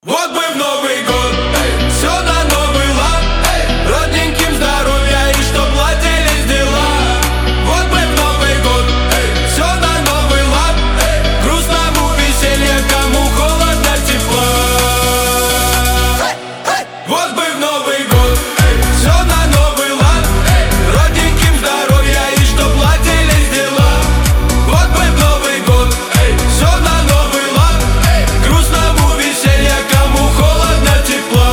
Вот бы в Новый год, все на новый лад, родненьким здоровья и чтоб ладились дела. Вот бы в Новый год, все на новый лад, грустному веселья, кому холодно, тепла. Вот бы в Новый год, все на новый лад, родненьким здоровья и чтоб ладились дела. Вот бы в Новый год, все на новый лад, грустному веселья, кому холодно, тепла.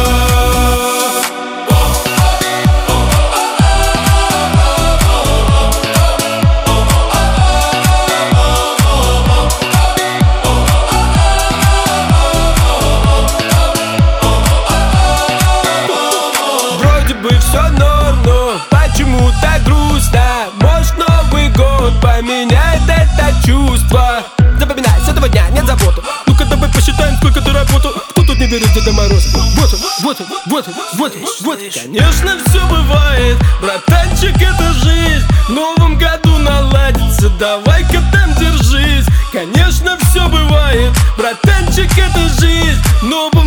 Вроде бы все норм, но почему так грустно? Может, Новый год поменяет это чувство? Запоминай, с этого дня нет заботы. Ну-ка давай посчитаем, сколько ты работал. Кто тут не верит в Деда Мороза? Вот он. Конечно, все бывает, братанчик, это жизнь. В новом году наладится, давай-ка там держись. Конечно, все бывает, братанчик, это жизнь. В новом